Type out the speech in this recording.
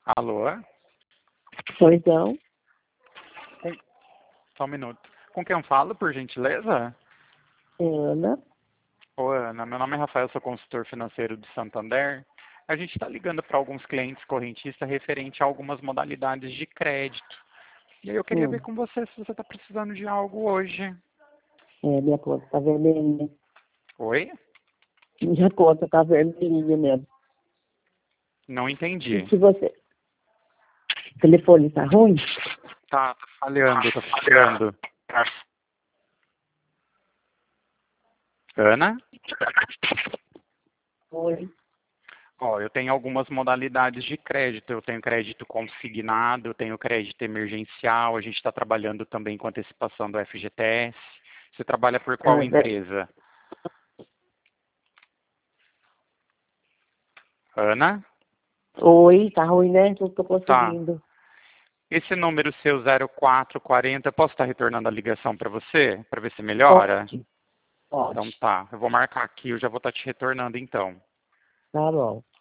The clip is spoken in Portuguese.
Alô? Pois não. Só um minuto. Com quem eu falo, por gentileza? Ana. Oi, Ana. Meu nome é Rafael, sou consultor financeiro do Santander. A gente está ligando para alguns clientes correntistas referente a algumas modalidades de crédito. E aí eu queria ver com você se você está precisando de algo hoje. Minha conta tá vermelhinha. Oi? Minha conta tá vermelhinha mesmo. Não entendi. E se você... O telefone tá ruim? Tá falhando, tá falhando. Ana? Oi. Ó, eu tenho algumas modalidades de crédito. Eu tenho crédito consignado, eu tenho crédito emergencial. A gente está trabalhando também com antecipação do FGTS. Você trabalha por qual empresa? Ana? Oi, tá ruim, né? Não tô Tá. conseguindo. Esse número seu 0440, posso estar retornando a ligação para você? Para ver se melhora? Pode. Então Pode. tá. Eu vou marcar aqui, eu já vou estar te retornando então. Tá bom.